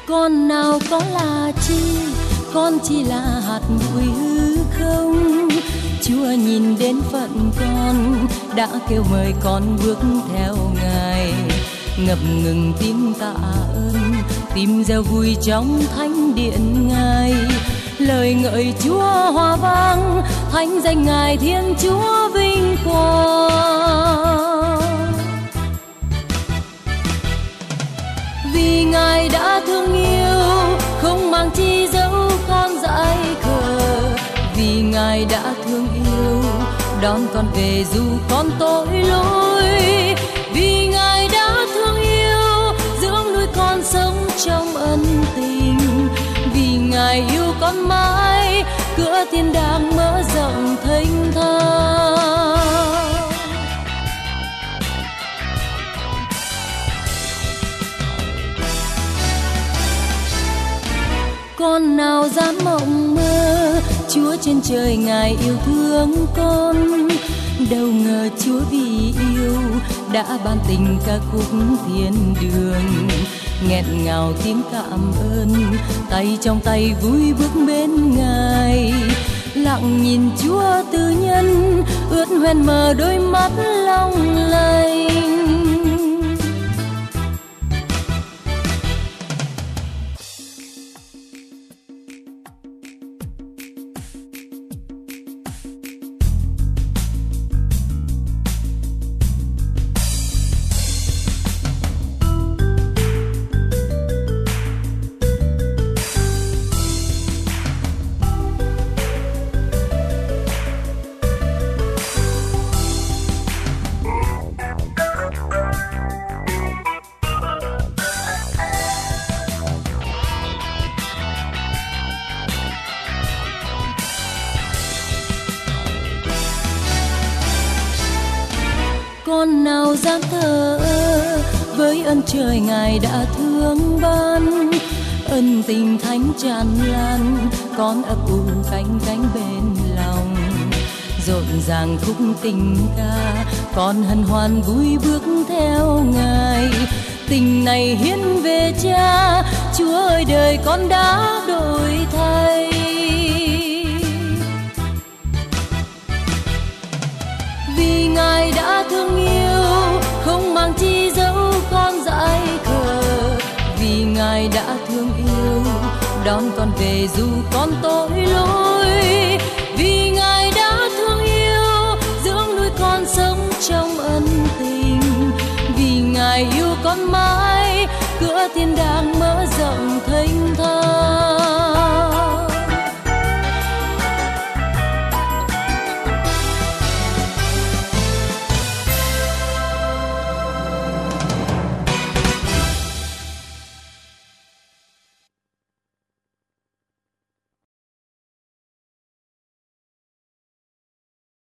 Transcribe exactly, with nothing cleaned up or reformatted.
Con nào có là chi, con chỉ là hạt bụi hư không. Chúa nhìn đến phận con, đã kêu mời con bước theo Ngài. Ngập ngừng tiếng tạ ơn, tim reo vui trong thánh điện Ngài. Lời ngợi Chúa hòa vang, thánh danh Ngài Thiên Chúa vinh quang. Vì Ngài đã thương yêu, không mang chi dấu con dại khờ. Vì Ngài đã thương yêu, đón con về dù con tội lỗi. Vì Ngài đã thương yêu, dưỡng nuôi con sống trong ân tình. Vì Ngài yêu con mãi, cửa thiên đàng mở rộng thênh thang. Con nào dám mộng mơ, Chúa trên trời Ngài yêu thương con. Đâu ngờ Chúa vì yêu đã ban tình ca khúc thiên đường. Nghẹn ngào tiếng cảm ơn, tay trong tay vui bước bên Ngài. Lặng nhìn Chúa tư nhân, ướt hoen mờ đôi mắt long lanh. Con nào dám thờ ơ với ơn trời Ngài đã thương ban. Ân tình thánh tràn lan, con ấp ủ cánh cánh bên lòng. Rộn ràng khúc tình ca, con hân hoan vui bước theo Ngài. Tình này hiến về Cha, Chúa ơi đời con đã đổi thay. Vì Ngài đã thương yêu, không mang chi dấu con dại khờ. Vì Ngài đã thương yêu, đón con về dù con tội lỗi. Vì Ngài đã thương yêu, dưỡng nuôi con sống trong ân tình. Vì Ngài yêu con mãi, cửa thiên đàng